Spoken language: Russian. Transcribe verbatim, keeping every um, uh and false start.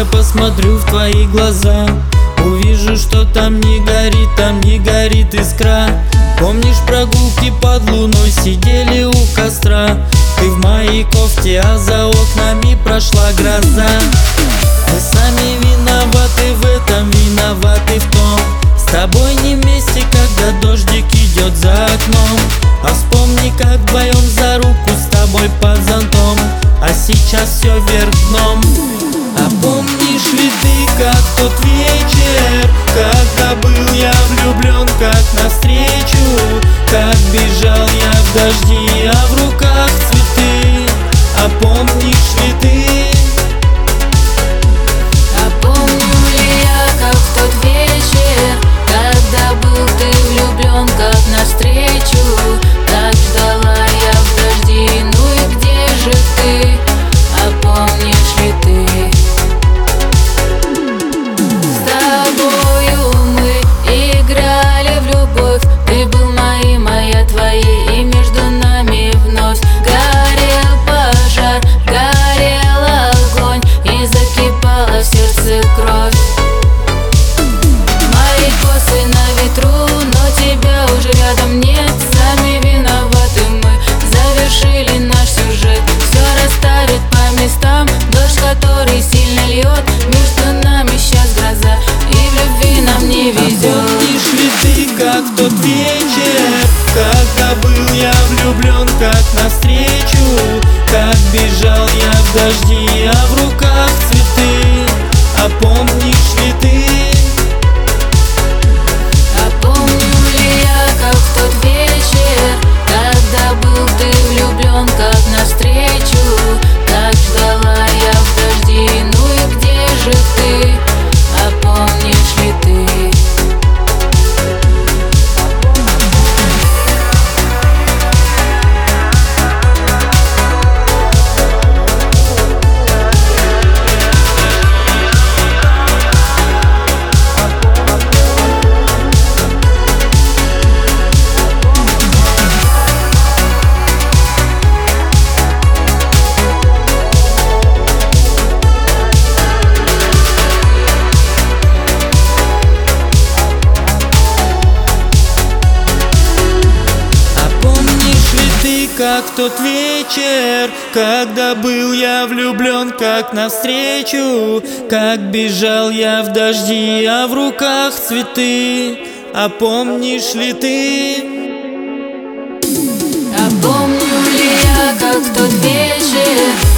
я посмотрю в твои глаза, увижу, что там не горит, там не горит искра. Помнишь прогулки под луной, сидели у костра? Ты в моей кофте, а за окнами прошла гроза. Мы сами виноваты в этом, виноваты в том. С тобой не вместе, когда дождик идет за окном. А вспомни, как вдвоем за руку с тобой под зонтом, а сейчас все вверх дном. А помнишь ли ты, как тот вечер, когда был я влюблен, как навстречу, как бежал я в дожди, а в руках цветы? А помнишь ли ты? А помню ли я, как в тот вечер, когда был ты влюблен, как навстречу, как ждала я в дожди, ну и где же ты? А помнишь ли ты? С тобою мы играли в любовь, ты был моим, а я твоей, и между нами вновь горел пожар, горел огонь, и закипала в сердце кровь. Мои косы на ветру, но тебя уже рядом нет. Сами виноваты мы, завершили наш сюжет. Все расставит по местам, дождь, который сильно льет. Между нами сейчас гроза, и в любви нам не везет. А помнишь ли ты, как в тот вечер, когда был я влюблен, как навстречу, как бежал я в дожди, а в руках цветы? А помнишь ли ты? А помню ли я, как в тот вечер, когда был ты влюблен, как навстречу, как ждала я в дожди, ну и где же ты? А помнишь ли ты? Как в тот вечер, когда был я влюблен, как навстречу, как бежал я в дожди, а в руках цветы. А помнишь ли ты? А помню ли я, как в тот вечер,